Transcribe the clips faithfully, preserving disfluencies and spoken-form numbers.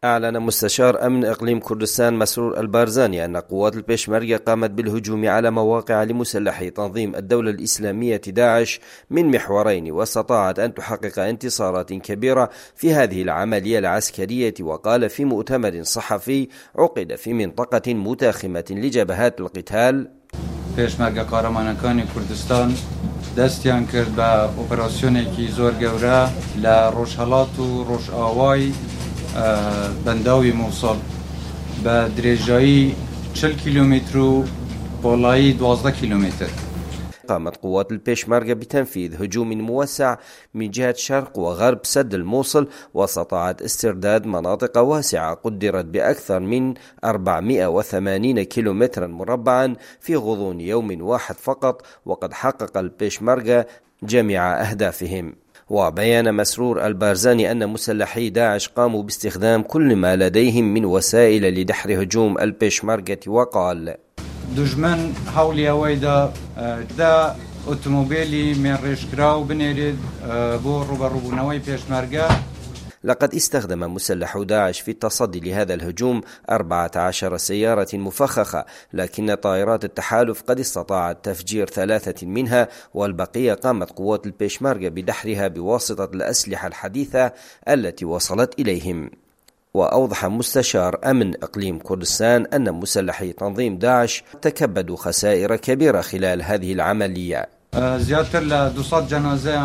أعلن مستشار أمن إقليم كردستان مسرور البارزاني أن قوات البيشمركة قامت بالهجوم على مواقع لمسلحي تنظيم الدولة الإسلامية داعش من محورين، واستطاعت أن تحقق انتصارات كبيرة في هذه العملية العسكرية. وقال في مؤتمر صحفي عقد في منطقة متاخمة لجبهات القتال: پێشمەرگە قارەمانەکانی کوردستان دەستیان کرد بە ئۆپەراسیۆنێکی زۆر گەورە لە ڕۆژهەڵات و ڕۆژئاوای بەنداوی مووسڵ بە درێژایی چل کیلومتر و بۆڵایی دوازدە کیلومتر. قامت قوات البيشمركة بتنفيذ هجوم موسع من جهة شرق وغرب سد الموصل، واستطاعت استرداد مناطق واسعة قدرت بأكثر من أربعمائة وثمانين كيلومترا مربعا في غضون يوم واحد فقط، وقد حقق البيشمركة جميع أهدافهم. وبيان مسرور البارزاني أن مسلحي داعش قاموا باستخدام كل ما لديهم من وسائل لدحر هجوم البيشمركة، وقال: دجمن حولي ويدا دا اوتوموبيلي من ريشكراو بنيرد بو روبروبونوي بيشمركة. لقد استخدم مسلح داعش في التصدي لهذا الهجوم أربعة عشر سيارة مفخخة، لكن طائرات التحالف قد استطاعت تفجير ثلاثة منها، والبقية قامت قوات البيشمركة بدحرها بواسطة الأسلحة الحديثة التي وصلت إليهم. وأوضح مستشار أمن إقليم كردستان أن مسلحي تنظيم داعش تكبدوا خسائر كبيرة خلال هذه العملية. زيادة لدوصات جنازة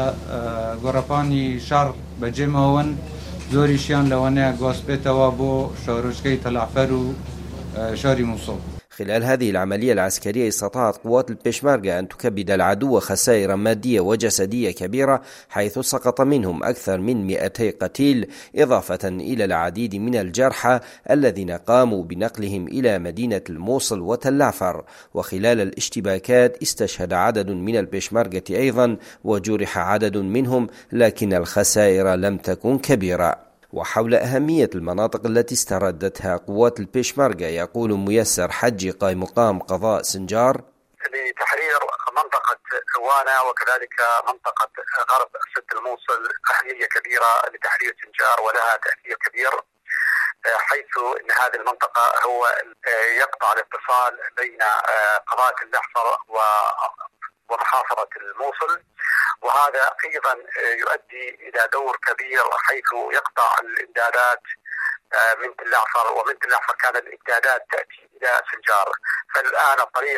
لغرباني شار بجمعون زوريشيان لوانيا غوسبيتا وابو شاروشكي تلعفر شاري موصل. خلال هذه العملية العسكرية استطاعت قوات البيشمركة أن تكبد العدو خسائر مادية وجسدية كبيرة، حيث سقط منهم أكثر من مئتي قتيل، إضافة إلى العديد من الجرحى الذين قاموا بنقلهم إلى مدينة الموصل وتلعفر. وخلال الاشتباكات استشهد عدد من البيشمركة أيضا، وجرح عدد منهم، لكن الخسائر لم تكن كبيرة. وحول أهمية المناطق التي استردتها قوات البيشمركة يقول ميسر حجي قائم مقام قضاء سنجار: لتحرير منطقة وانا وكذلك منطقة غرب سد الموصل أهمية كبيرة لتحرير سنجار، ولها تأثير كبير، حيث أن هذه المنطقة هو يقطع الاتصال بين قضاء اللحفر ومحافظة الموصل، وهذا أيضا يؤدي إلى دور كبير حيث يقطع الإمدادات من تلعفر، ومن تلعفر كان الإمدادات تأتي إلى سنجار. فالآن الطريق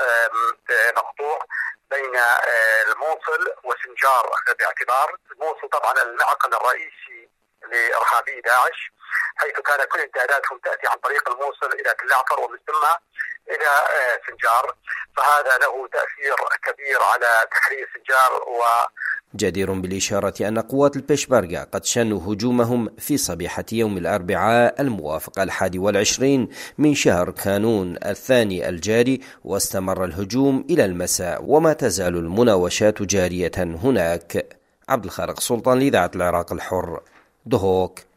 مقطوع بين الموصل وسنجار، باعتبار الموصل طبعا المعقل الرئيسي لإرهابي داعش، حيث كان كل إمداداتهم تأتي عن طريق الموصل إلى تلعفر ومن ثم إلى سنجار، فهذا له تأثير كبير على تحرير سنجار. و جدير بالإشارة أن قوات البيشمركة قد شنوا هجومهم في صبيحة يوم الأربعاء الموافق الحادي والعشرين من شهر كانون الثاني الجاري، واستمر الهجوم إلى المساء، وما تزال المناوشات جارية هناك. عبد الخالق سلطان لإذاعة العراق الحر، دهوك.